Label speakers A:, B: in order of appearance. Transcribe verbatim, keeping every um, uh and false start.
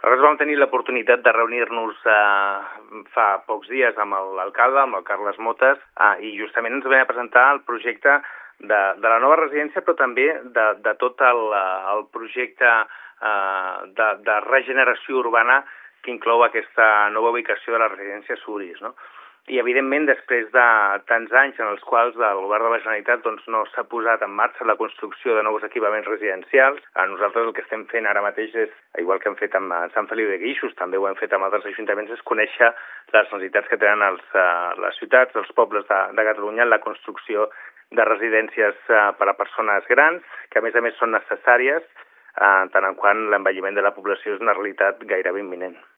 A: Nosaltres vam tenir l'oportunitat de reunir-nos eh, fa pocs dies amb l'alcalde, amb el Carles Motes, eh, i justament ens vam presentar el projecte de, de la nova residència, però també de, de tot el, el projecte eh, de, de regeneració urbana que inclou aquesta nova ubicació de la residència Suris, no? I, evidentment, després de tants anys en els quals el govern de la Generalitat doncs, no s'ha posat en marxa la construcció de nous equipaments residencials, nosaltres el que estem fent ara mateix és, igual que hem fet amb Sant Feliu de Guíxols, també ho hem fet amb altres ajuntaments, és conèixer les necessitats que tenen els, uh, les ciutats, els pobles de, de Catalunya en la construcció de residències uh, per a persones grans, que a més a més són necessàries, uh, tant en quant l'envelliment de la població és una realitat gairebé imminent.